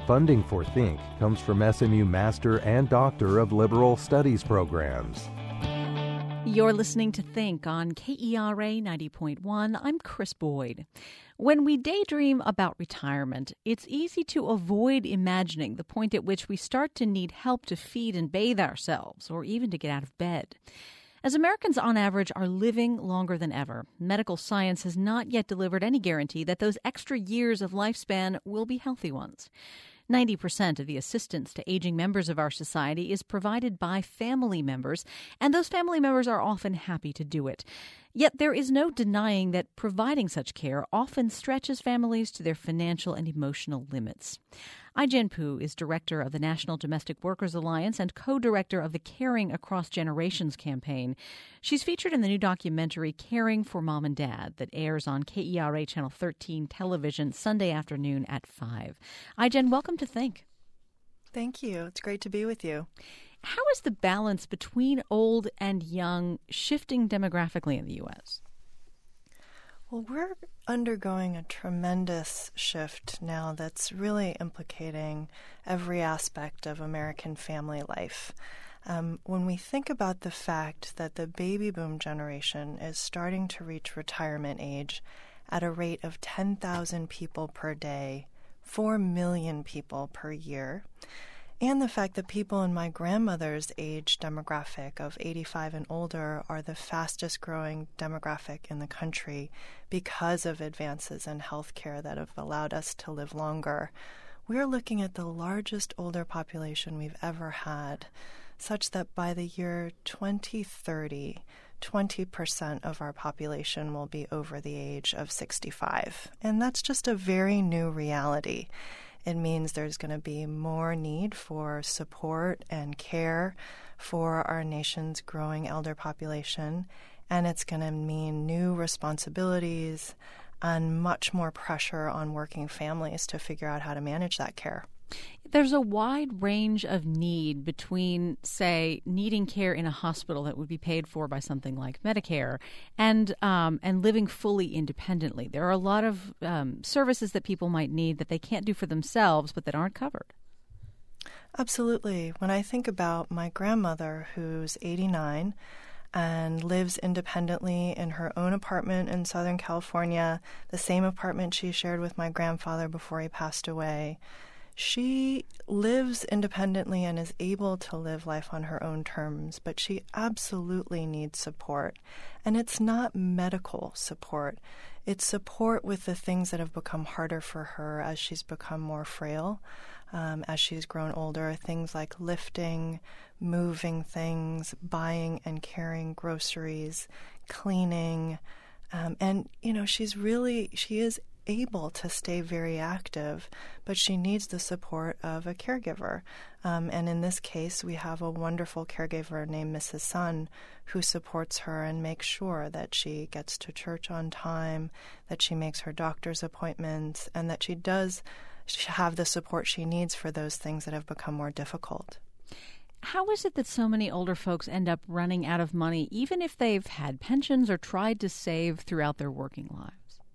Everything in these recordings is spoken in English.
Funding for Think comes from SMU Master and Doctor of Liberal Studies programs. You're listening to Think on KERA 90.1. I'm Chris Boyd. When we daydream about retirement, it's easy to avoid imagining the point at which we start to need help to feed and bathe ourselves, or even to get out of bed. As Americans on average are living longer than ever, medical science has not yet delivered any guarantee that those extra years of lifespan will be healthy ones. 90% of the assistance to aging members of our society is provided by family members, and those family members are often happy to do it. Yet there is no denying that providing such care often stretches families to their financial and emotional limits. Ai-jen Poo is director of the National Domestic Workers Alliance and co-director of the Caring Across Generations campaign. She's featured in the new documentary Caring for Mom and Dad that airs on KERA Channel 13 television Sunday afternoon at 5. Ai-jen, welcome to Think. Thank you. It's great to be with you. How is the balance between old and young shifting demographically in the U.S.? Well, we're undergoing a tremendous shift now that's really implicating every aspect of American family life. When we think about the fact that the baby boom generation is starting to reach retirement age at a rate of 10,000 people per day, 4 million people per year, and the fact that people in my grandmother's age demographic of 85 and older are the fastest growing demographic in the country because of advances in healthcare that have allowed us to live longer, we're looking at the largest older population we've ever had, such that by the year 2030, 20% of our population will be over the age of 65. And that's just a very new reality. It means there's going to be more need for support and care for our nation's growing elder population, and it's going to mean new responsibilities and much more pressure on working families to figure out how to manage that care. There's a wide range of need between, say, needing care in a hospital that would be paid for by something like Medicare and living fully independently. There are a lot of services that people might need that they can't do for themselves but that aren't covered. Absolutely. When I think about my grandmother, who's 89 and lives independently in her own apartment in Southern California, the same apartment she shared with my grandfather before he passed away, she lives independently and is able to live life on her own terms, but she absolutely needs support. And it's not medical support. It's support with the things that have become harder for her as she's become more frail, as she's grown older, things like lifting, moving things, buying and carrying groceries, cleaning. And, she is able to stay very active, but she needs the support of a caregiver. And in this case, we have a wonderful caregiver named Mrs. Sun who supports her and makes sure that she gets to church on time, that she makes her doctor's appointments, and that she does have the support she needs for those things that have become more difficult. How is it that so many older folks end up running out of money, even if they've had pensions or tried to save throughout their working lives?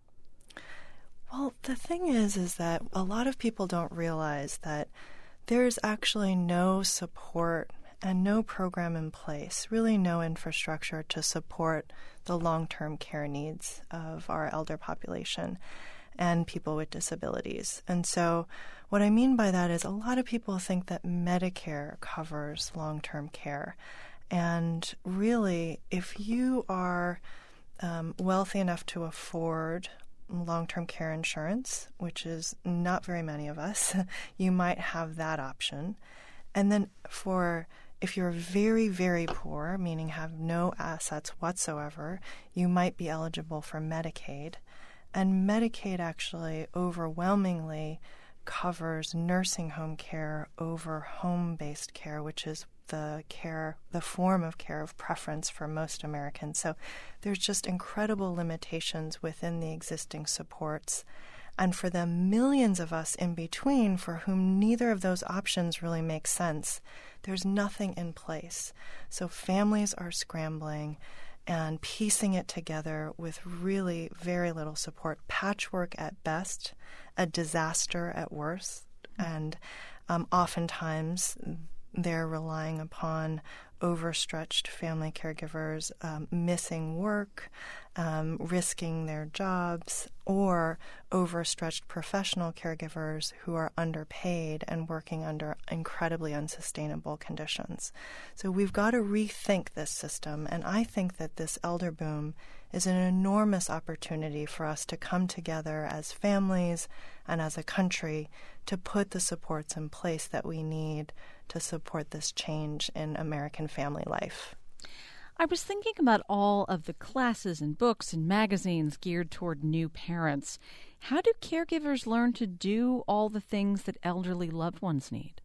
Well, the thing is that a lot of people don't realize that there's actually no support and no program in place, really no infrastructure to support the long-term care needs of our elder population and people with disabilities. And so what I mean by that is a lot of people think that Medicare covers long-term care. And really, if you are wealthy enough to afford long-term care insurance, which is not very many of us, you might have that option. And then if you're very, very poor, meaning have no assets whatsoever, you might be eligible for Medicaid. And Medicaid actually overwhelmingly covers nursing home care over home-based care, which is the form of care of preference for most Americans. So there's just incredible limitations within the existing supports. And for the millions of us in between for whom neither of those options really make sense, there's nothing in place. So families are scrambling and piecing it together with really very little support. Patchwork at best, a disaster at worst And oftentimes they're relying upon overstretched family caregivers, missing work, risking their jobs, or overstretched professional caregivers who are underpaid and working under incredibly unsustainable conditions. So we've got to rethink this system, and I think that this elder boom is an enormous opportunity for us to come together as families and as a country to put the supports in place that we need to support this change in American family life. I was thinking about all of the classes and books and magazines geared toward new parents. How do caregivers learn to do all the things that elderly loved ones need?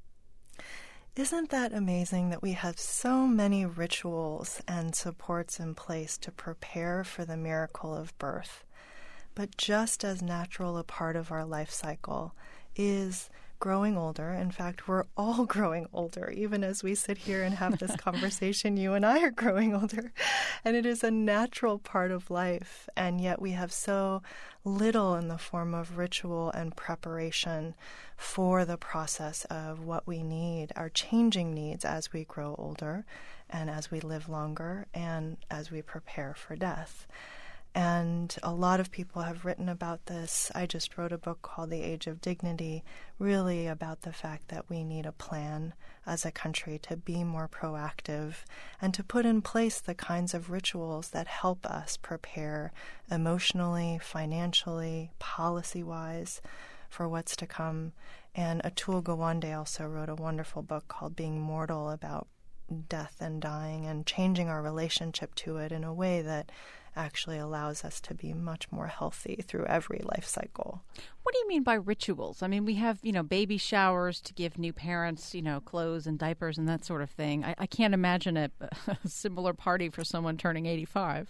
Isn't that amazing that we have so many rituals and supports in place to prepare for the miracle of birth? But just as natural a part of our life cycle is growing older. In fact, we're all growing older. Even as we sit here and have this conversation, you and I are growing older. And it is a natural part of life. And yet we have so little in the form of ritual and preparation for the process of what we need, our changing needs as we grow older and as we live longer and as we prepare for death. And a lot of people have written about this. I just wrote a book called The Age of Dignity, really about the fact that we need a plan as a country to be more proactive and to put in place the kinds of rituals that help us prepare emotionally, financially, policy-wise for what's to come. And Atul Gawande also wrote a wonderful book called Being Mortal, about death and dying and changing our relationship to it in a way that actually allows us to be much more healthy through every life cycle. What do you mean by rituals? I mean, we have, baby showers to give new parents, clothes and diapers and that sort of thing. I can't imagine a similar party for someone turning 85.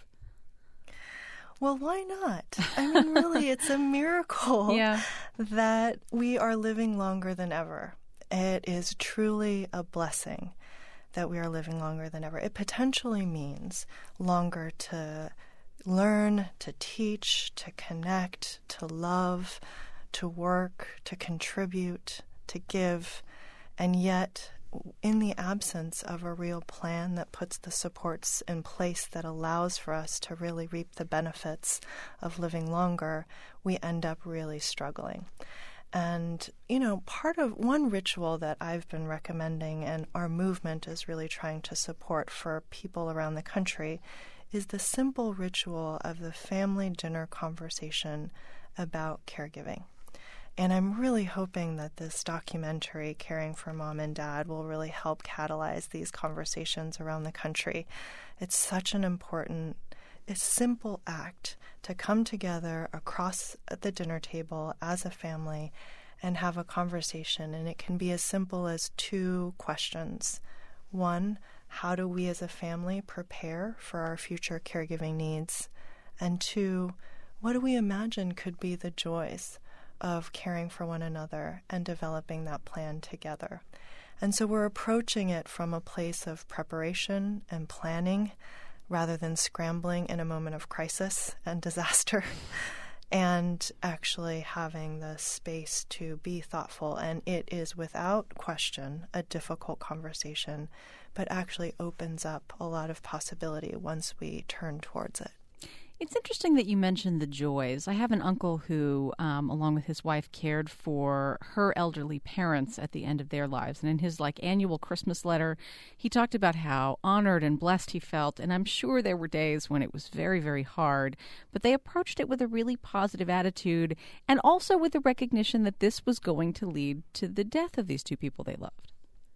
Well, why not? I mean, really, it's a miracle that we are living longer than ever. It is truly a blessing that we are living longer than ever. It potentially means longer to learn, to teach, to connect, to love, to work, to contribute, to give. And yet, in the absence of a real plan that puts the supports in place that allows for us to really reap the benefits of living longer, we end up really struggling. And, part of one ritual that I've been recommending and our movement is really trying to support for people around the country is the simple ritual of the family dinner conversation about caregiving. And I'm really hoping that this documentary, Caring for Mom and Dad, will really help catalyze these conversations around the country. It's such an important, simple act to come together across the dinner table as a family and have a conversation. And it can be as simple as 2 questions. 1, how do we as a family prepare for our future caregiving needs? And 2, what do we imagine could be the joys of caring for one another and developing that plan together? And so we're approaching it from a place of preparation and planning rather than scrambling in a moment of crisis and disaster, and actually having the space to be thoughtful. And it is without question a difficult conversation, but actually opens up a lot of possibility once we turn towards it. It's interesting that you mentioned the joys. I have an uncle who, along with his wife, cared for her elderly parents at the end of their lives. And in his annual Christmas letter, he talked about how honored and blessed he felt. And I'm sure there were days when it was very, very hard. But they approached it with a really positive attitude and also with the recognition that this was going to lead to the death of these 2 people they loved.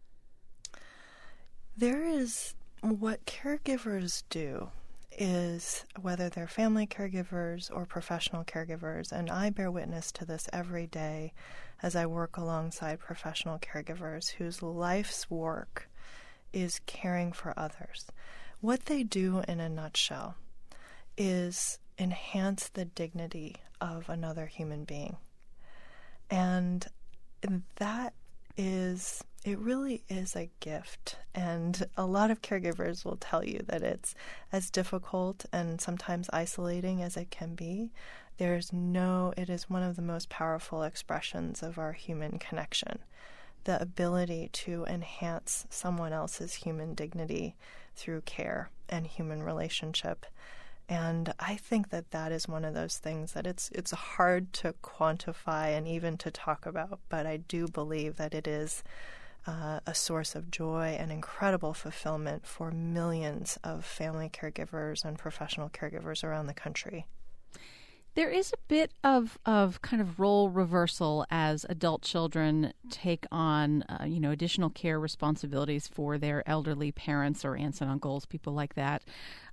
There is what caregivers do. Is whether they're family caregivers or professional caregivers, and I bear witness to this every day as I work alongside professional caregivers whose life's work is caring for others. What they do in a nutshell is enhance the dignity of another human being. And that is it really is a gift. And a lot of caregivers will tell you that it's as difficult and sometimes isolating as it can be. It is one of the most powerful expressions of our human connection. The ability to enhance someone else's human dignity through care and human relationship. And I think that is one of those things that it's hard to quantify and even to talk about, but I do believe that it is a source of joy and incredible fulfillment for millions of family caregivers and professional caregivers around the country. There is a bit of kind of role reversal as adult children take on, additional care responsibilities for their elderly parents or aunts and uncles, people like that.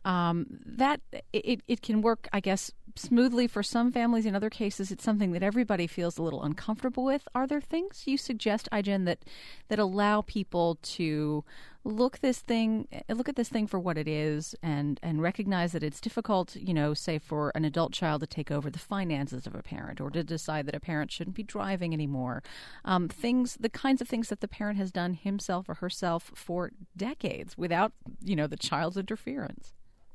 It can work, I guess, smoothly for some families. In other cases, it's something that everybody feels a little uncomfortable with. Are there things you suggest, Ai-jen, that allow people to look at this thing for what it is and recognize that it's difficult, say for an adult child to take over the finances of a parent or to decide that a parent shouldn't be driving anymore. The kinds of things that the parent has done himself or herself for decades without, the child's interference.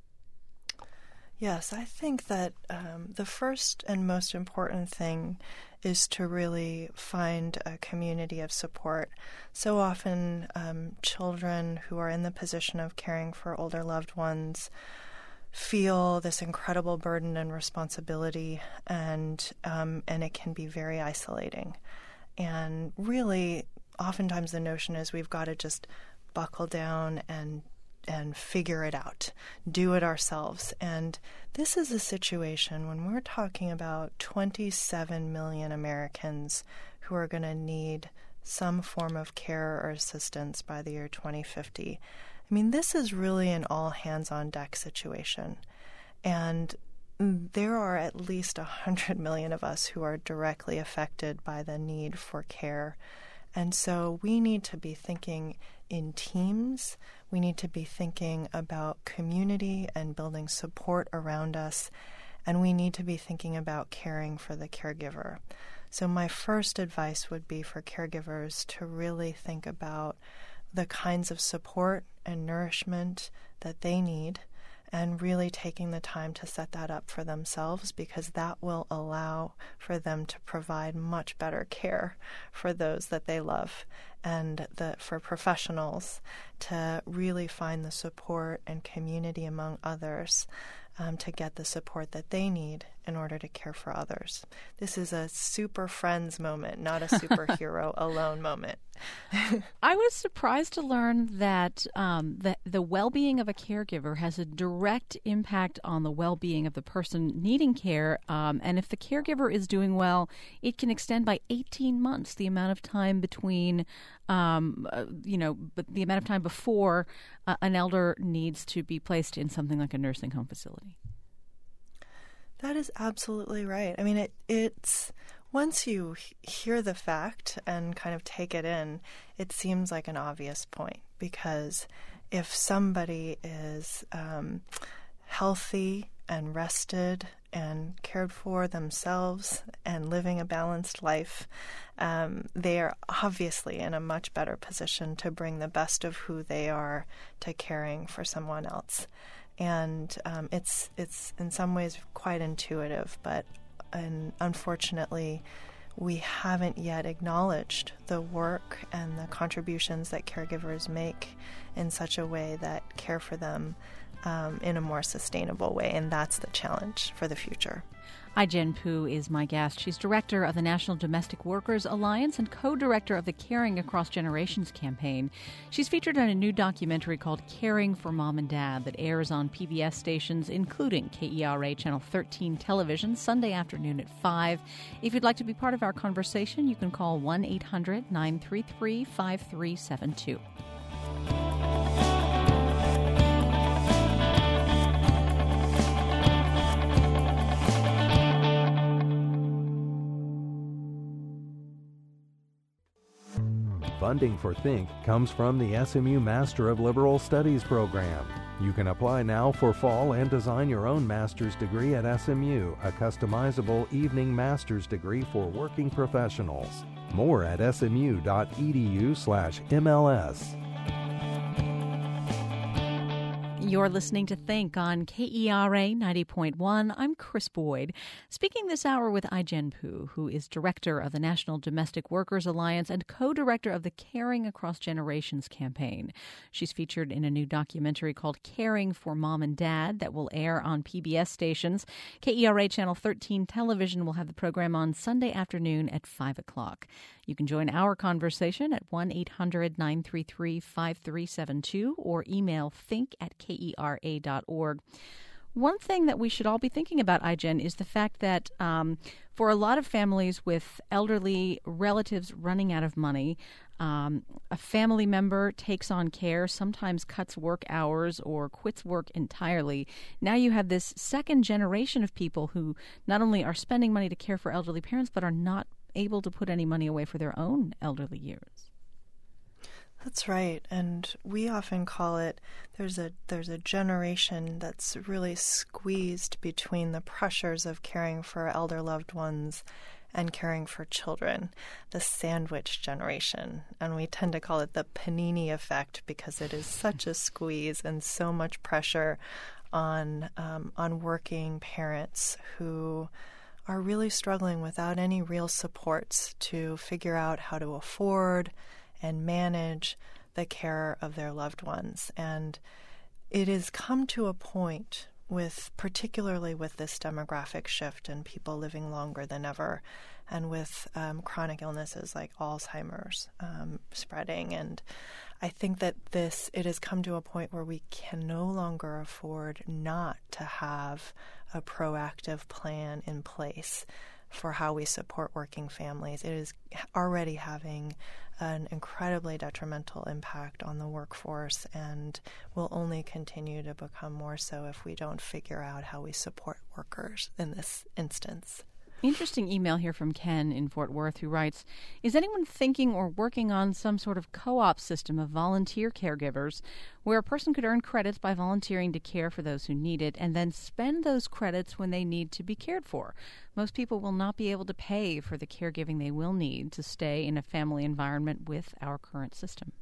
Yes, I think that the first and most important thing is to really find a community of support. So often children who are in the position of caring for older loved ones feel this incredible burden and responsibility, and it can be very isolating. And really, oftentimes the notion is we've got to just buckle down and figure it out, do it ourselves. And this is a situation when we're talking about 27 million Americans who are going to need some form of care or assistance by the year 2050. I mean, this is really an all-hands-on-deck situation. And there are at least 100 million of us who are directly affected by the need for care. And so we need to be thinking in teams. We need to be thinking about community and building support around us. And we need to be thinking about caring for the caregiver. So my first advice would be for caregivers to really think about the kinds of support and nourishment that they need, and really taking the time to set that up for themselves, because that will allow for them to provide much better care for those that they love, and for professionals to really find the support and community among others to get the support that they need in order to care for others. This is a super friends moment, not a superhero alone moment. I was surprised to learn that the well-being of a caregiver has a direct impact on the well-being of the person needing care. And if the caregiver is doing well, it can extend by 18 months the amount of time between, the amount of time before an elder needs to be placed in something like a nursing home facility. That is absolutely right. I mean, it's once you hear the fact and kind of take it in, it seems like an obvious point, because if somebody is healthy and rested and cared for themselves and living a balanced life, they are obviously in a much better position to bring the best of who they are to caring for someone else. And it's in some ways quite intuitive, but unfortunately, we haven't yet acknowledged the work and the contributions that caregivers make in such a way that care for them in a more sustainable way, and that's the challenge for the future. Ai-jen Poo is my guest. She's director of the National Domestic Workers Alliance and co-director of the Caring Across Generations campaign. She's featured in a new documentary called Caring for Mom and Dad that airs on PBS stations, including KERA Channel 13 television, Sunday afternoon at 5. If you'd like to be part of our conversation, you can call 1-800-933-5372. Funding for Think comes from the SMU Master of Liberal Studies program. You can apply now for fall and design your own master's degree at SMU, a customizable evening master's degree for working professionals. More at smu.edu/MLS. You're listening to Think on KERA 90.1. I'm Chris Boyd, speaking this hour with Ai-jen Poo, who is director of the National Domestic Workers Alliance and co-director of the Caring Across Generations campaign. She's featured in a new documentary called Caring for Mom and Dad that will air on PBS stations. KERA Channel 13 television will have the program on Sunday afternoon at 5 o'clock. You can join our conversation at 1-800-933-5372 or email think@kera.org. One thing that we should all be thinking about, Ai-jen, is the fact that for a lot of families with elderly relatives running out of money, a family member takes on care, sometimes cuts work hours or quits work entirely. Now you have this second generation of people who not only are spending money to care for elderly parents, but are not able to put any money away for their own elderly years. That's right, and we often call it there's a generation that's really squeezed between the pressures of caring for elder loved ones and caring for children, the sandwich generation. And we tend to call it the panini effect because it is such a squeeze and so much pressure on working parents who are really struggling without any real supports to figure out how to afford and manage the care of their loved ones. And it has come to a point particularly with this demographic shift and people living longer than ever, and with chronic illnesses like Alzheimer's spreading. And I think that it has come to a point where we can no longer afford not to have a proactive plan in place for how we support working families. It is already having an incredibly detrimental impact on the workforce and will only continue to become more so if we don't figure out how we support workers in this instance. Interesting email here from Ken in Fort Worth who writes, is anyone thinking or working on some sort of co-op system of volunteer caregivers where a person could earn credits by volunteering to care for those who need it and then spend those credits when they need to be cared for? Most people will not be able to pay for the caregiving they will need to stay in a family environment with our current system.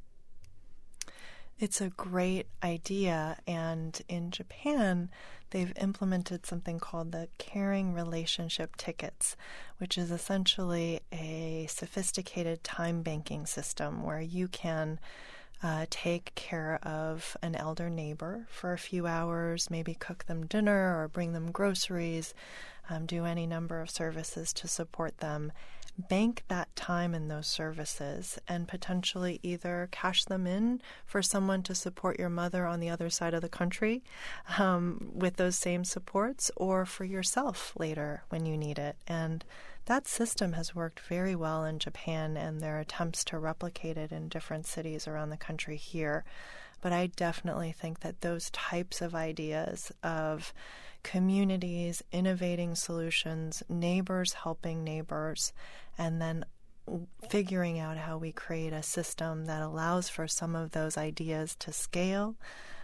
It's a great idea, and in Japan, they've implemented something called the Caring Relationship Tickets, which is essentially a sophisticated time banking system where you can take care of an elder neighbor for a few hours, maybe cook them dinner or bring them groceries, do any number of services to support them. Bank that time in those services and potentially either cash them in for someone to support your mother on the other side of the country with those same supports, or for yourself later when you need it. And that system has worked very well in Japan, and there are attempts to replicate it in different cities around the country here. But I definitely think that those types of ideas of communities innovating solutions, neighbors helping neighbors, and then figuring out how we create a system that allows for some of those ideas to scale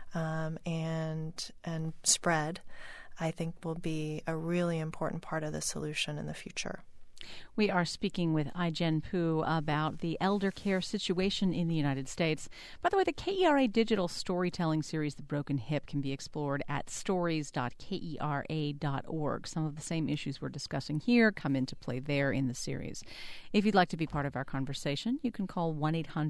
and spread, I think will be a really important part of the solution in the future. We are speaking with Ai-jen Poo about the elder care situation in the United States. By the way, the KERA digital storytelling series, The Broken Hip, can be explored at stories.kera.org. Some of the same issues we're discussing here come into play there in the series. If you'd like to be part of our conversation, you can call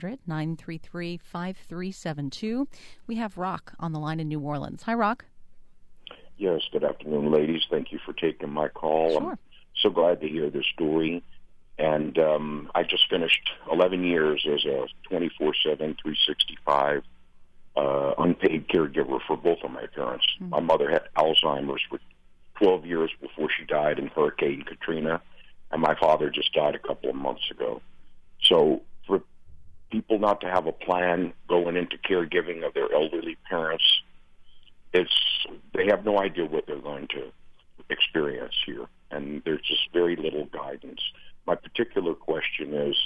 1-800-933-5372. We have Rock on the line in New Orleans. Hi, Rock. Yes, good afternoon, ladies. Thank you for taking my call. Sure. I'm so glad to hear this story. And I just finished 11 years as a 24/7, 365 unpaid caregiver for both of my parents. Mm-hmm. My mother had Alzheimer's for 12 years before she died in Hurricane Katrina, and my father just died a couple of months ago. So for people not to have a plan going into caregiving of their elderly parents, they have no idea what they're going to experience here, and there's just very little guidance. My particular question is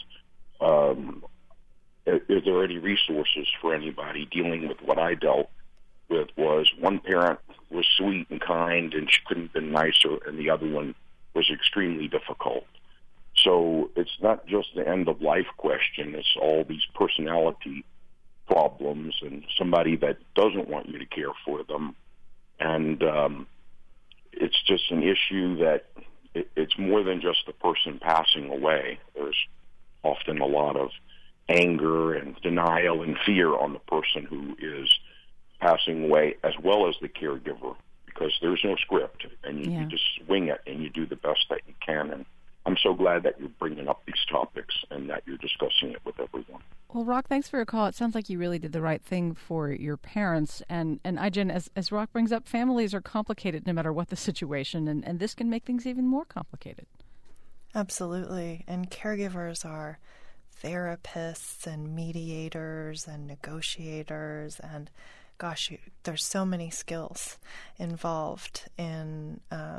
there any resources for anybody dealing with what I dealt with? Was one parent was sweet and kind and she couldn't have been nicer, and the other one was extremely difficult. So it's not just the end-of-life question. It's all these personality problems and somebody that doesn't want you to care for them. And it's just an issue that it's more than just the person passing away. There's often a lot of anger and denial and fear on the person who is passing away, as well as the caregiver, because there's no script, and you just wing it, and you do the best that you can. And I'm so glad that you're bringing up these topics and that you're discussing it with everyone. Well, Rock, thanks for your call. It sounds like you really did the right thing for your parents. And Ai-jen, as Rock brings up, families are complicated no matter what the situation, and this can make things even more complicated. Absolutely. And caregivers are therapists and mediators and negotiators, and gosh, there's so many skills involved in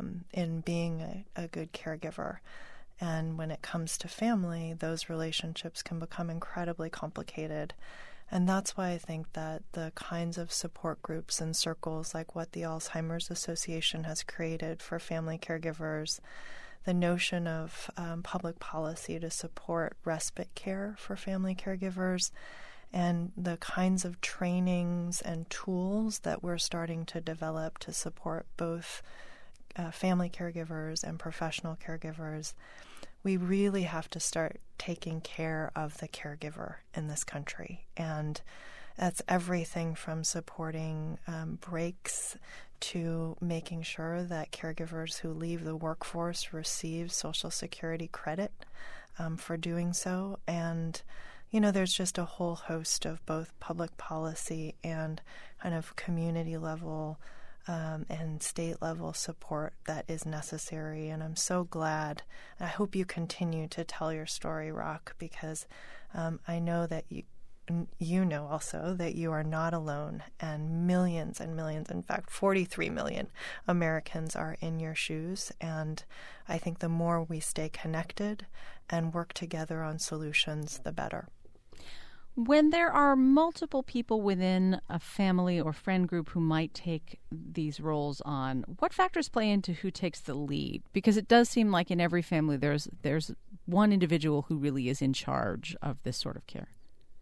being a good caregiver. And when it comes to family, those relationships can become incredibly complicated. And that's why I think that the kinds of support groups and circles like what the Alzheimer's Association has created for family caregivers, the notion of public policy to support respite care for family caregivers, and the kinds of trainings and tools that we're starting to develop to support both family caregivers and professional caregivers, we really have to start taking care of the caregiver in this country. And that's everything from supporting breaks to making sure that caregivers who leave the workforce receive Social Security credit for doing so. And, you know, there's just a whole host of both public policy and kind of community level and state level support that is necessary. And I'm so glad. I hope you continue to tell your story, Rock, because I know that you know also that you are not alone, and millions, in fact 43 million Americans are in your shoes. And I think the more we stay connected and work together on solutions, the better. When there are multiple people within a family or friend group who might take these roles on, what factors play into who takes the lead? Because it does seem like in every family there's one individual who really is in charge of this sort of care.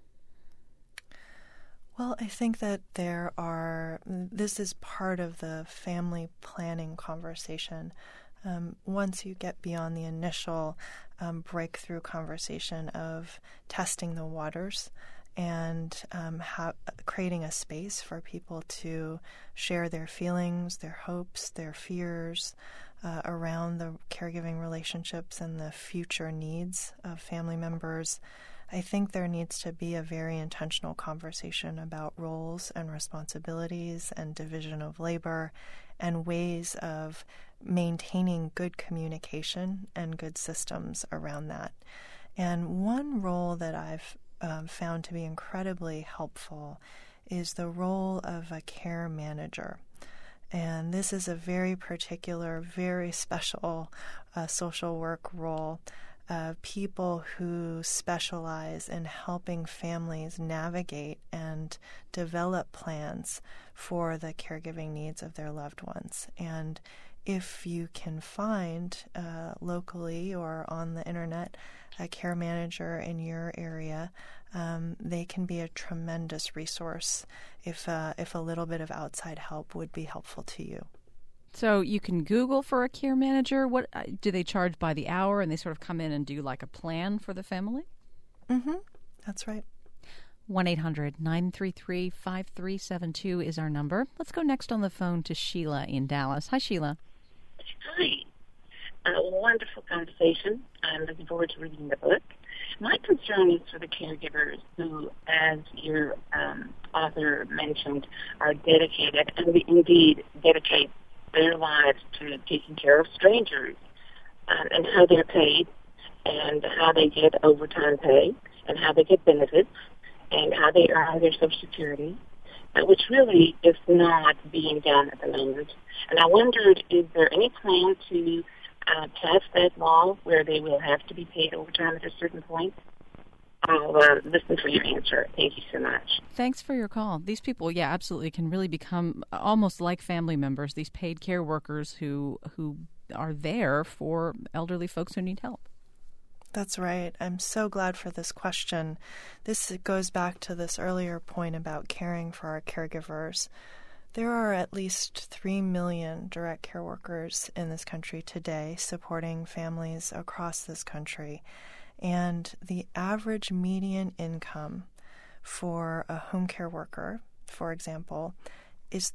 Well, I think that this is part of the family planning conversation. Once you get beyond the initial breakthrough conversation of testing the waters and creating a space for people to share their feelings, their hopes, their fears around the caregiving relationships and the future needs of family members, I think there needs to be a very intentional conversation about roles and responsibilities and division of labor and ways of maintaining good communication and good systems around that. And one role that I've found to be incredibly helpful is the role of a care manager. And this is a very particular, very special social work role. People who specialize in helping families navigate and develop plans for the caregiving needs of their loved ones. And if you can find locally or on the internet a care manager in your area, they can be a tremendous resource if a little bit of outside help would be helpful to you. So you can Google for a care manager. What do they charge by the hour, and they sort of come in and do like a plan for the family? Mm-hmm. That's right. 1-800-933-5372 is our number. Let's go next on the phone to Sheila in Dallas. Hi, Sheila. Hi. Wonderful conversation. I'm looking forward to reading the book. My concern is for the caregivers who, as your author mentioned, are dedicated and indeed dedicate their lives to taking care of strangers, and how they're paid, and how they get overtime pay, and how they get benefits, and how they earn their Social Security, which really is not being done at the moment. And I wondered, is there any plan to pass that law where they will have to be paid overtime at a certain point? I'll listen for your answer. Thank you so much. Thanks for your call. These people, absolutely, can really become almost like family members, these paid care workers who are there for elderly folks who need help. That's right. I'm so glad for this question. This goes back to this earlier point about caring for our caregivers. There are at least 3 million direct care workers in this country today supporting families across this country. And the average median income for a home care worker, for example, is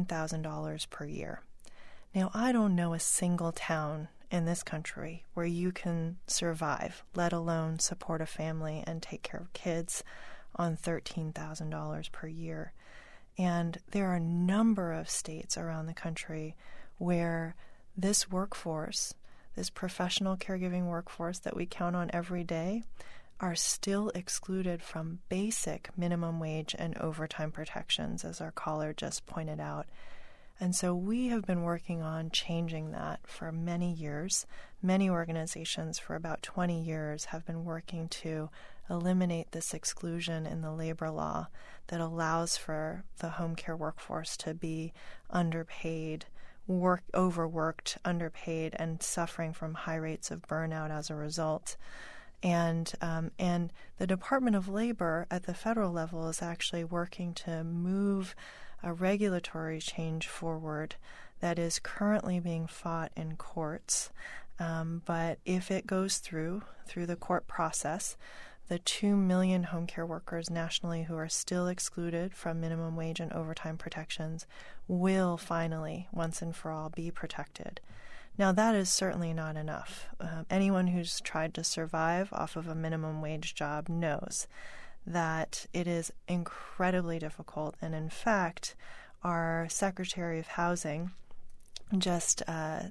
$13,000 per year. Now, I don't know a single town in this country where you can survive, let alone support a family and take care of kids on $13,000 per year. And there are a number of states around the country where this workforce, this professional caregiving workforce that we count on every day, are still excluded from basic minimum wage and overtime protections, as our caller just pointed out. And so we have been working on changing that for many years. Many organizations for about 20 years have been working to eliminate this exclusion in the labor law that allows for the home care workforce to be underpaid, overworked, underpaid, and suffering from high rates of burnout as a result. And the Department of Labor at the federal level is actually working to move a regulatory change forward that is currently being fought in courts. But if it goes through the court process, the 2 million home care workers nationally who are still excluded from minimum wage and overtime protections will finally, once and for all, be protected. Now, that is certainly not enough. Anyone who's tried to survive off of a minimum wage job knows that it is incredibly difficult. And in fact, our Secretary of Housing just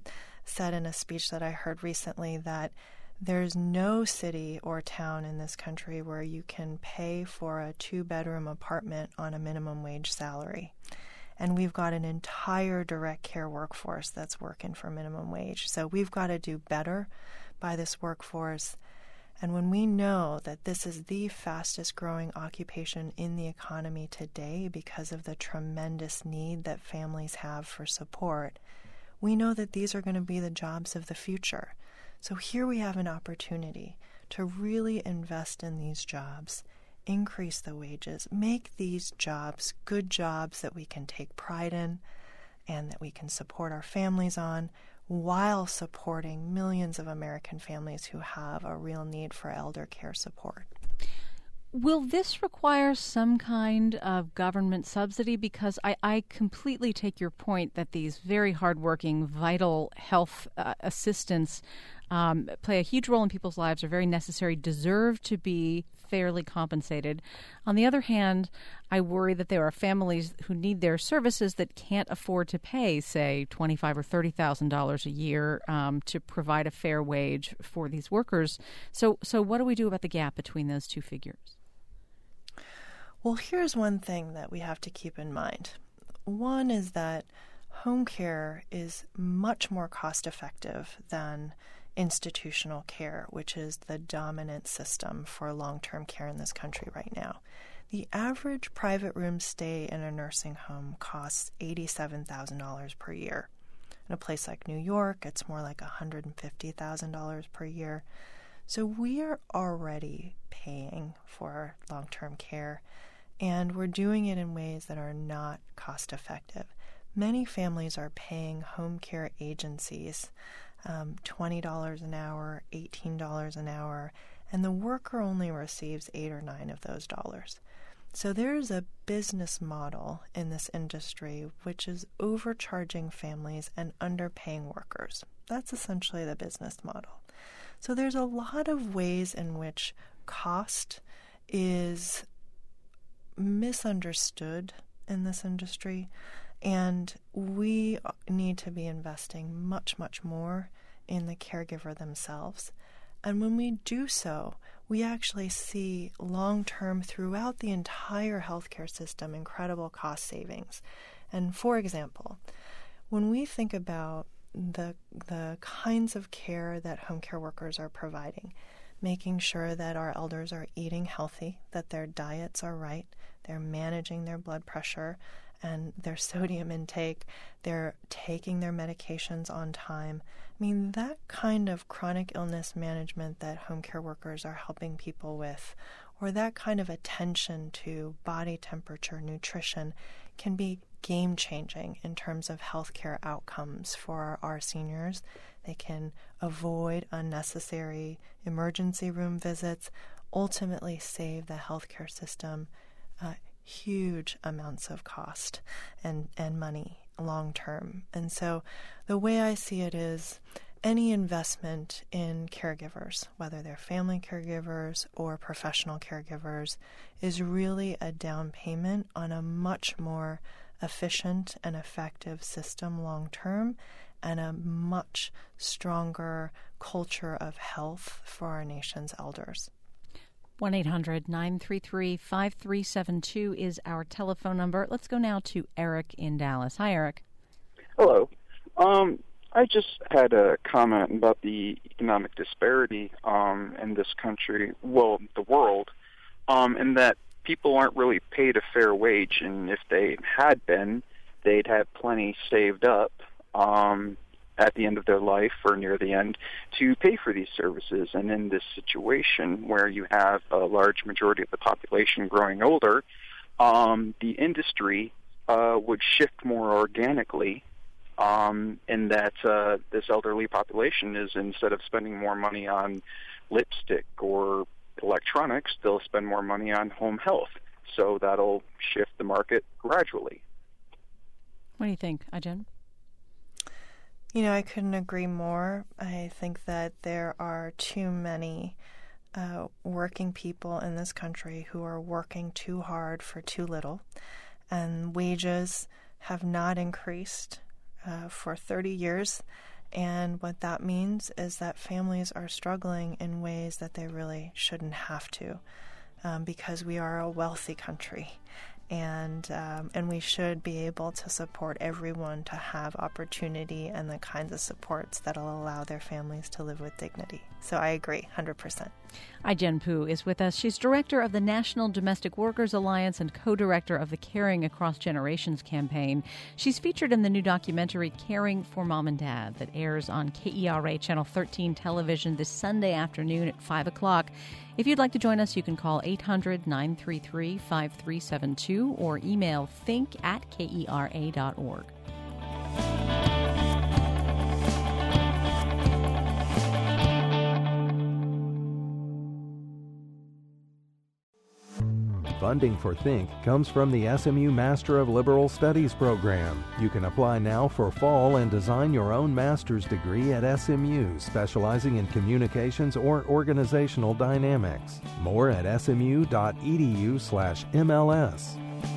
said in a speech that I heard recently that there's no city or town in this country where you can pay for a 2-bedroom apartment on a minimum wage salary. And we've got an entire direct care workforce that's working for minimum wage. So we've got to do better by this workforce. And when we know that this is the fastest growing occupation in the economy today because of the tremendous need that families have for support, we know that these are going to be the jobs of the future. So here we have an opportunity to really invest in these jobs, increase the wages, make these jobs good jobs that we can take pride in and that we can support our families on, while supporting millions of American families who have a real need for elder care support. Will this require some kind of government subsidy? Because I completely take your point that these very hardworking, vital health assistants play a huge role in people's lives, are very necessary, deserve to be fairly compensated. On the other hand, I worry that there are families who need their services that can't afford to pay, say, $25,000 or $30,000 a year to provide a fair wage for these workers. So what do we do about the gap between those two figures? Well, here's one thing that we have to keep in mind. One is that home care is much more cost-effective than institutional care, which is the dominant system for long-term care in this country right now. The average private room stay in a nursing home costs $87,000 per year. In a place like New York, it's more like $150,000 per year. So we are already paying for long-term care, and we're doing it in ways that are not cost-effective. Many families are paying home care agencies $20 an hour, $18 an hour, and the worker only receives $8 or $9 of those dollars. So there's a business model in this industry which is overcharging families and underpaying workers. That's essentially the business model. So there's a lot of ways in which cost is misunderstood in this industry, and we need to be investing much, much more in the caregiver themselves. And when we do so, we actually see long-term, throughout the entire healthcare system, incredible cost savings. And for example, when we think about the kinds of care that home care workers are providing, making sure that our elders are eating healthy, that their diets are right, they're managing their blood pressure, and their sodium intake, they're taking their medications on time. I mean, that kind of chronic illness management that home care workers are helping people with, or that kind of attention to body temperature, nutrition, can be game-changing in terms of healthcare outcomes for our seniors. They can avoid unnecessary emergency room visits, ultimately save the healthcare system huge amounts of cost and money long-term. And so the way I see it is any investment in caregivers, whether they're family caregivers or professional caregivers, is really a down payment on a much more efficient and effective system long-term and a much stronger culture of health for our nation's elders. 1-800-933-5372 is our telephone number. Let's go now to Eric in Dallas. Hi, Eric. Hello. I just had a comment about the economic disparity in this country, well, the world, and that people aren't really paid a fair wage, and if they had been, they'd have plenty saved up at the end of their life or near the end to pay for these services. And in this situation where you have a large majority of the population growing older, the industry would shift more organically in that this elderly population is, instead of spending more money on lipstick or electronics, they'll spend more money on home health. So that'll shift the market gradually. What do you think, Ai-jen? You know, I couldn't agree more. I think that there are too many working people in this country who are working too hard for too little, and wages have not increased for 30 years. And what that means is that families are struggling in ways that they really shouldn't have to, because we are a wealthy country. And we should be able to support everyone to have opportunity and the kinds of supports that will allow their families to live with dignity. So I agree, 100%. Ai-jen Poo is with us. She's director of the National Domestic Workers Alliance and co-director of the Caring Across Generations campaign. She's featured in the new documentary Caring for Mom and Dad that airs on KERA Channel 13 television this Sunday afternoon at 5 o'clock. If you'd like to join us, you can call 800-933-5372 or email think@kera.org. Funding for Think comes from the SMU Master of Liberal Studies program. You can apply now for fall and design your own master's degree at SMU, specializing in communications or organizational dynamics. More at smu.edu/MLS.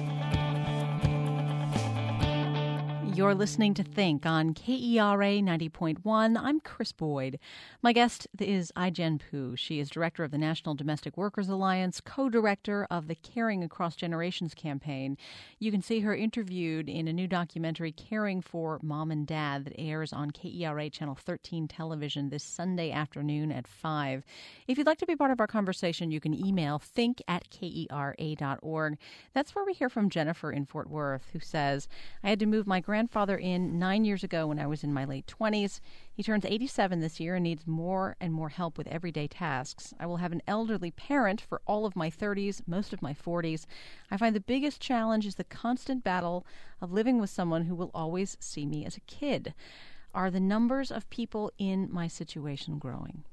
You're listening to Think on KERA 90.1. I'm Chris Boyd. My guest is Ai-jen Poo. She is director of the National Domestic Workers Alliance, co-director of the Caring Across Generations campaign. You can see her interviewed in a new documentary, Caring for Mom and Dad, that airs on KERA Channel 13 television this Sunday afternoon at 5. If you'd like to be part of our conversation, you can email think@kera.org. That's where we hear from Jennifer in Fort Worth, who says, I had to move my grandfather in 9 years ago when I was in my late 20s. He turns 87 this year and needs more and more help with everyday tasks. I will have an elderly parent for all of my 30s, most of my 40s. I find the biggest challenge is the constant battle of living with someone who will always see me as a kid. Are the numbers of people in my situation growing?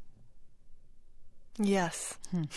Yes.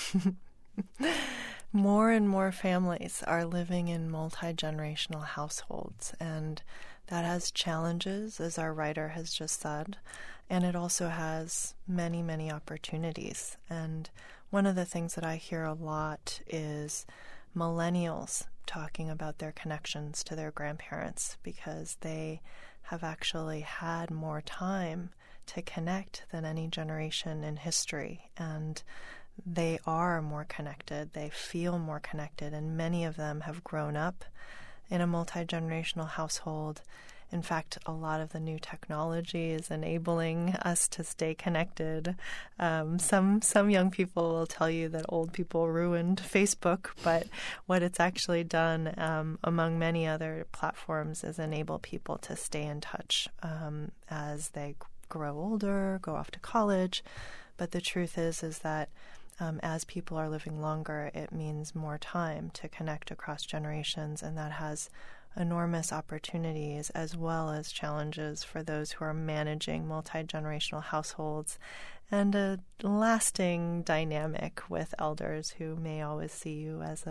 More and more families are living in multi-generational households, and that has challenges, as our writer has just said, and it also has many, many opportunities. And one of the things that I hear a lot is millennials talking about their connections to their grandparents because they have actually had more time to connect than any generation in history, and they are more connected, they feel more connected, and many of them have grown up in a multi-generational household, In fact, a lot of the new technology is enabling us to stay connected. Some young people will tell you that old people ruined Facebook, but what it's actually done, among many other platforms, is enable people to stay in touch as they grow older, go off to college. But the truth is that as people are living longer, it means more time to connect across generations, and that has enormous opportunities as well as challenges for those who are managing multi-generational households, and a lasting dynamic with elders who may always see you as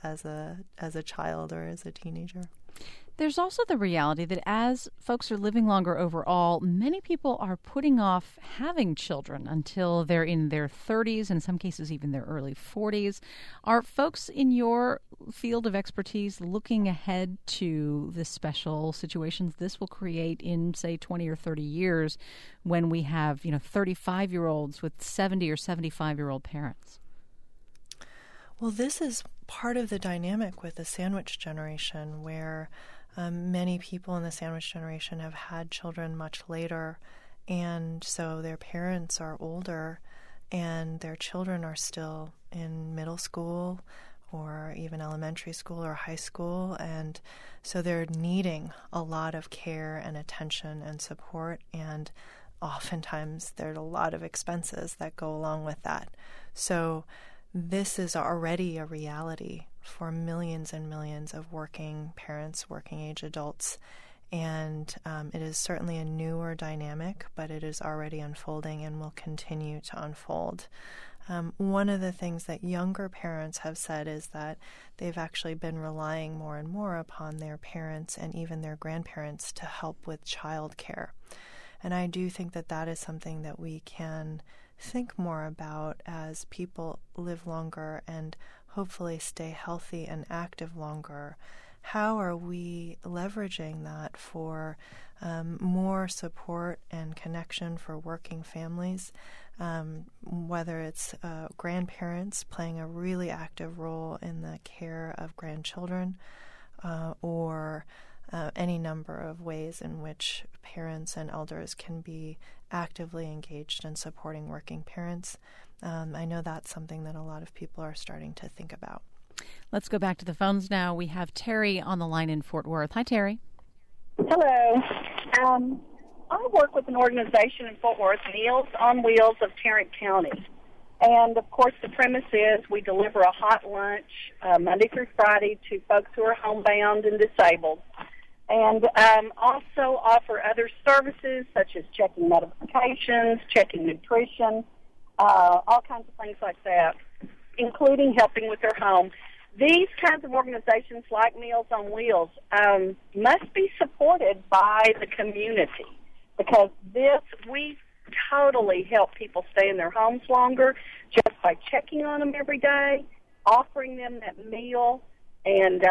a child or as a teenager. There's also the reality that as folks are living longer overall, many people are putting off having children until they're in their 30s, in some cases even their early 40s. Are folks in your field of expertise looking ahead to the special situations this will create in, say, 20 or 30 years when we have, 35-year-olds with 70 or 75-year-old parents? Well, this is part of the dynamic with the sandwich generation, where many people in the sandwich generation have had children much later, and so their parents are older and their children are still in middle school or even elementary school or high school, and so they're needing a lot of care and attention and support, and oftentimes there's a lot of expenses that go along with that. So this is already a reality for millions and millions of working parents, working age adults, and it is certainly a newer dynamic, but it is already unfolding and will continue to unfold. One of the things that younger parents have said is that they've actually been relying more and more upon their parents and even their grandparents to help with childcare. And I do think that that is something that we can think more about as people live longer and hopefully stay healthy and active longer. How are we leveraging that for more support and connection for working families, whether it's grandparents playing a really active role in the care of grandchildren, or any number of ways in which parents and elders can be actively engaged in supporting working parents. I know that's something that a lot of people are starting to think about. Let's go back to the phones now. We have Terry on the line in Fort Worth. Hi, Terry. Hello. I work with an organization in Fort Worth, Meals on Wheels of Tarrant County. And, of course, the premise is we deliver a hot lunch Monday through Friday to folks who are homebound and disabled. And also offer other services such as checking medications, checking nutrition, all kinds of things like that, including helping with their home. These kinds of organizations like Meals on Wheels must be supported by the community, because we totally help people stay in their homes longer just by checking on them every day, offering them that meal, and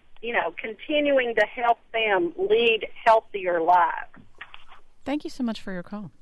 continuing to help them lead healthier lives. Thank you so much for your call.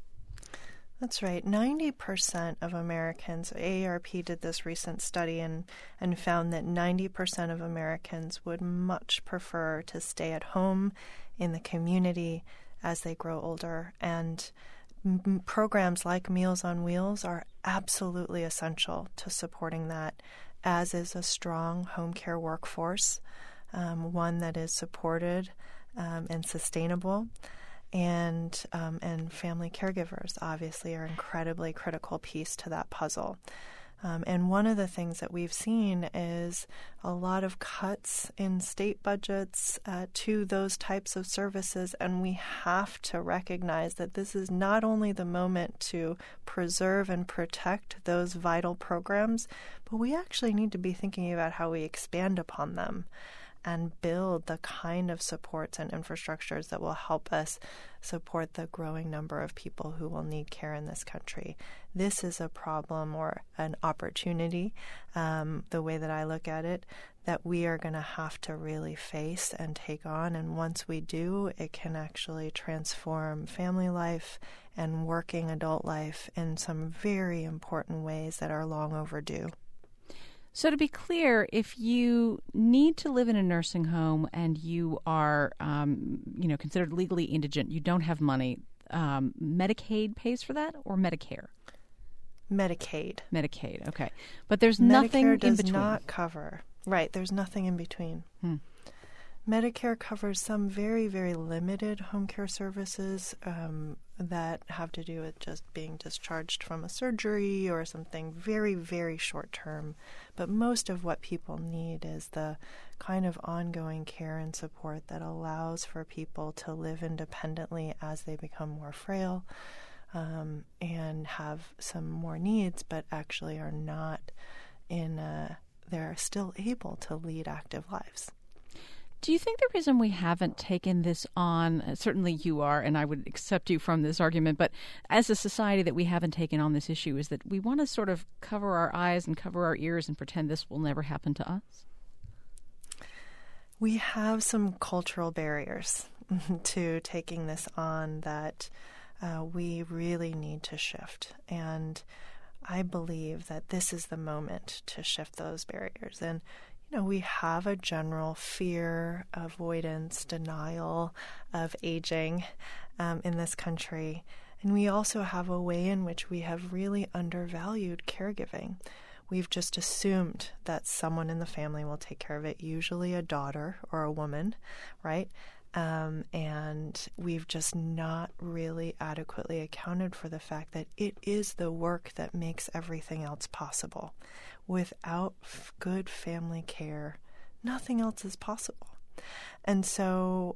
That's right. 90% of Americans, AARP did this recent study and found that 90% of Americans would much prefer to stay at home in the community as they grow older. And programs like Meals on Wheels are absolutely essential to supporting that, as is a strong home care workforce, one that is supported and sustainable. And family caregivers obviously are an incredibly critical piece to that puzzle. And one of the things that we've seen is a lot of cuts in state budgets to those types of services, and we have to recognize that this is not only the moment to preserve and protect those vital programs, but we actually need to be thinking about how we expand upon them and build the kind of supports and infrastructures that will help us support the growing number of people who will need care in this country. This is a problem or an opportunity, the way that I look at it, that we are going to have to really face and take on. And once we do, it can actually transform family life and working adult life in some very important ways that are long overdue. So to be clear, if you need to live in a nursing home and you are, considered legally indigent, you don't have money, Medicaid pays for that, or Medicare? Medicaid. Medicaid, okay. But there's Medicare nothing in between. does not cover. Right, there's nothing in between. Medicare covers some very, very limited home care services that have to do with just being discharged from a surgery or something very, very short term. But most of what people need is the kind of ongoing care and support that allows for people to live independently as they become more frail and have some more needs, but actually are not they're still able to lead active lives. Do you think the reason we haven't taken this on, certainly you are, and I would accept you from this argument, but as a society that we haven't taken on this issue is that we want to sort of cover our eyes and cover our ears and pretend this will never happen to us? We have some cultural barriers to taking this on that we really need to shift. And I believe that this is the moment to shift those barriers. And we have a general fear, avoidance, denial of aging in this country. And we also have a way in which we have really undervalued caregiving. We've just assumed that someone in the family will take care of it, usually a daughter or a woman, right? And we've just not really adequately accounted for the fact that it is the work that makes everything else possible. Without good family care, nothing else is possible. And so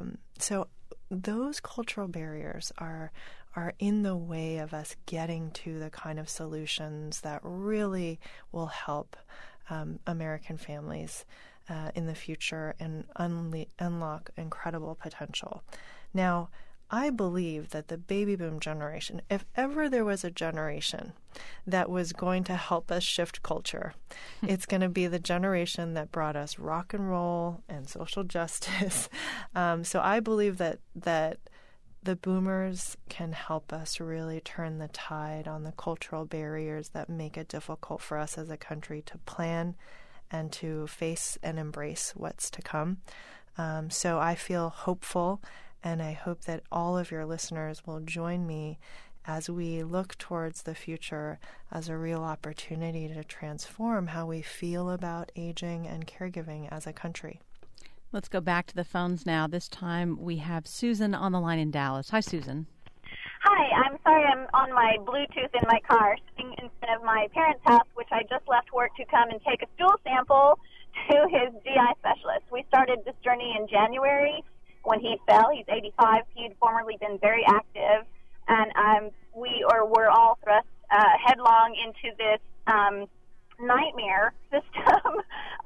those cultural barriers are in the way of us getting to the kind of solutions that really will help American families in the future and unlock incredible potential. Now, I believe that the baby boom generation, if ever there was a generation that was going to help us shift culture, it's going to be the generation that brought us rock and roll and social justice. So I believe that the boomers can help us really turn the tide on the cultural barriers that make it difficult for us as a country to plan and to face and embrace what's to come. So I feel hopeful, and I hope that all of your listeners will join me as we look towards the future as a real opportunity to transform how we feel about aging and caregiving as a country. Let's go back to the phones now. This time we have Susan on the line in Dallas. Hi, Susan. Hi, I'm sorry I'm on my Bluetooth in my car, sitting in front of my parents' house, which I just left work to come and take a stool sample to his GI specialist. We started this journey in January when he fell. He's 85. He'd formerly been very active, and we're all thrust headlong into this nightmare system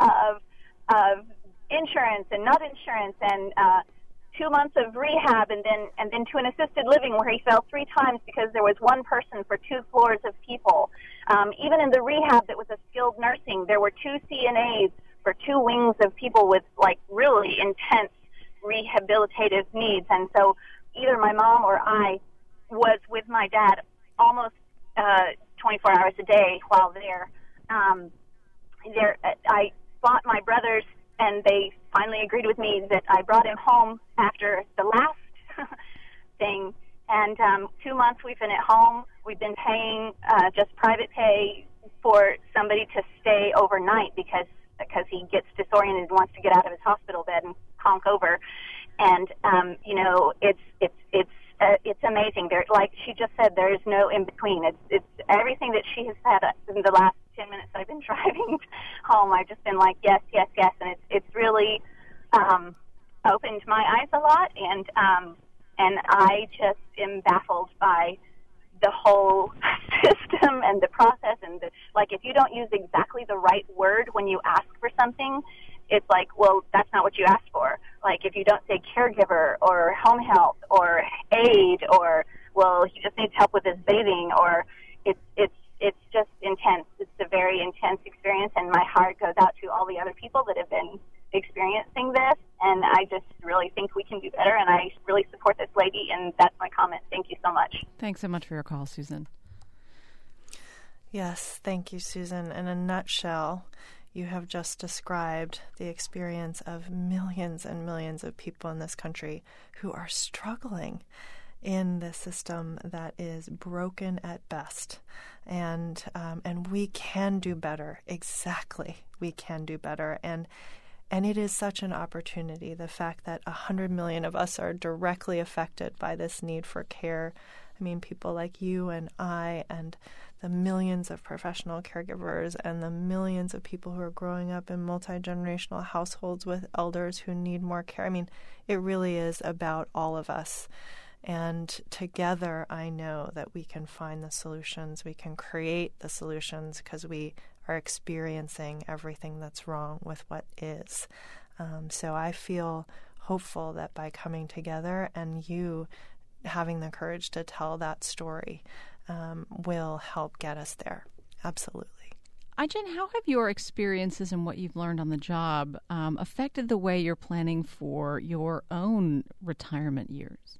of insurance and not insurance, and 2 months of rehab, and then to an assisted living where he fell 3 times because there was one person for 2 floors of people. Even in the rehab that was a skilled nursing, there were 2 CNAs for 2 wings of people with really intense rehabilitative needs. And so either my mom or I was with my dad almost 24 hours a day while there. I fought my brothers, and they finally agreed with me that I brought him home after the last thing. And 2 months we've been at home. We've been paying just private pay for somebody to stay overnight because he gets disoriented and wants to get out of his hospital bed and conk over. And it's amazing. There, like she just said, there is no in between. It's everything that she has said in the last 10 minutes I've been driving home. I've just been like, yes, yes, yes, and it's really opened my eyes a lot, and I just am baffled by the whole system and the process, and if you don't use exactly the right word when you ask for something, it's like, well, that's not what you asked for. Like if you don't say caregiver or home health or aid or, well, he just needs help with his bathing, or it's just intense. It's a very intense experience, and my heart goes out to all the other people that have been experiencing this, and I just really think we can do better, and I really support this lady, and that's my comment. Thank you so much. Thanks so much for your call, Susan. Yes, thank you, Susan. In a nutshell, you have just described the experience of millions and millions of people in this country who are struggling in this system that is broken at best. And we can do better. Exactly. We can do better. And it is such an opportunity, the fact that 100 million of us are directly affected by this need for care. I mean, people like you and I and the millions of professional caregivers and the millions of people who are growing up in multi-generational households with elders who need more care. I mean, it really is about all of us. And together, I know that we can find the solutions. We can create the solutions because we are experiencing everything that's wrong with what is. So I feel hopeful that by coming together and you having the courage to tell that story will help get us there. Absolutely. Ai-jen, how have your experiences and what you've learned on the job affected the way you're planning for your own retirement years?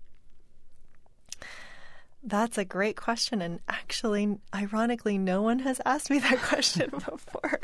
That's a great question. And actually, ironically, no one has asked me that question before.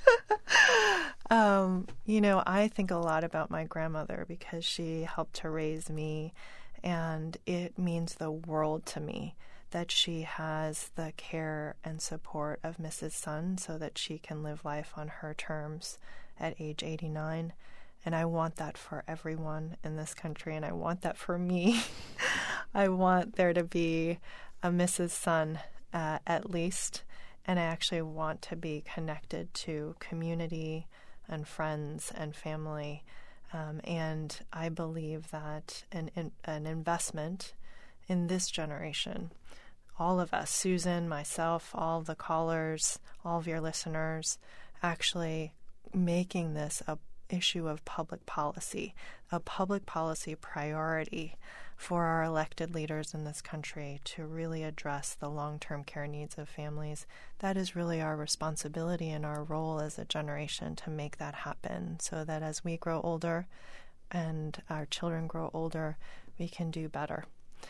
I think a lot about my grandmother because she helped to raise me, and it means the world to me that she has the care and support of Mrs. Sun so that she can live life on her terms at age 89. And I want that for everyone in this country, and I want that for me. I want there to be a Mrs. Sun at least, and I actually want to be connected to community and friends and family. And I believe that an investment in this generation, all of us, Susan, myself, all of the callers, all of your listeners, actually making this a issue of public policy, a public policy priority for our elected leaders in this country to really address the long-term care needs of families. That is really our responsibility and our role as a generation to make that happen so that as we grow older and our children grow older, we can do better.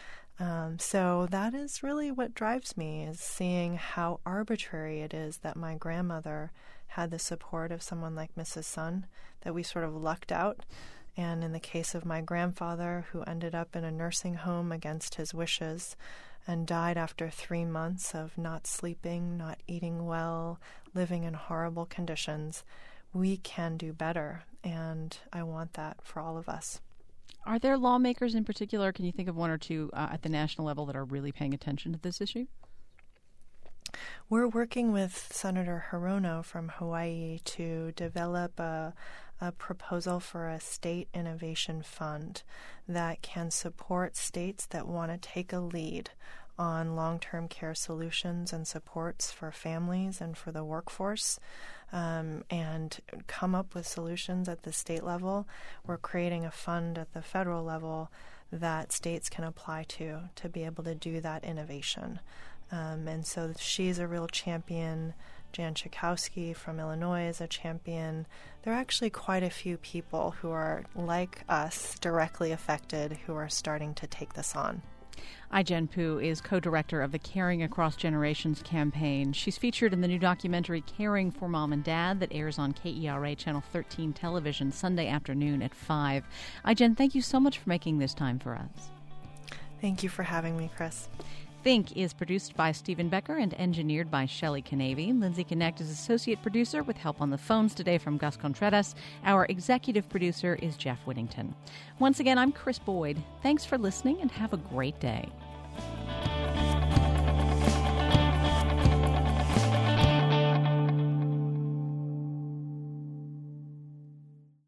So that is really what drives me, is seeing how arbitrary it is that my grandmother had the support of someone like Mrs. Sun, that we sort of lucked out. And in the case of my grandfather, who ended up in a nursing home against his wishes and died after 3 months of not sleeping, not eating well, living in horrible conditions, we can do better. And I want that for all of us. Are there lawmakers in particular, can you think of one or two at the national level that are really paying attention to this issue? We're working with Senator Hirono from Hawaii to develop a proposal for a state innovation fund that can support states that want to take a lead on long-term care solutions and supports for families and for the workforce, and come up with solutions at the state level. We're creating a fund at the federal level that states can apply to be able to do that innovation. And so she's a real champion. Jan Schakowsky from Illinois is a champion. There are actually quite a few people who are, like us, directly affected who are starting to take this on. Ai-jen Poo is co-director of the Caring Across Generations campaign. She's featured in the new documentary Caring for Mom and Dad that airs on KERA Channel 13 television Sunday afternoon at 5. Ai-jen, thank you so much for making this time for us. Thank you for having me, Chris. Think is produced by Stephen Becker and engineered by Shelley Canavy. Lindsay Connect is associate producer with help on the phones today from Gus Contreras. Our executive producer is Jeff Whittington. Once again, I'm Chris Boyd. Thanks for listening and have a great day.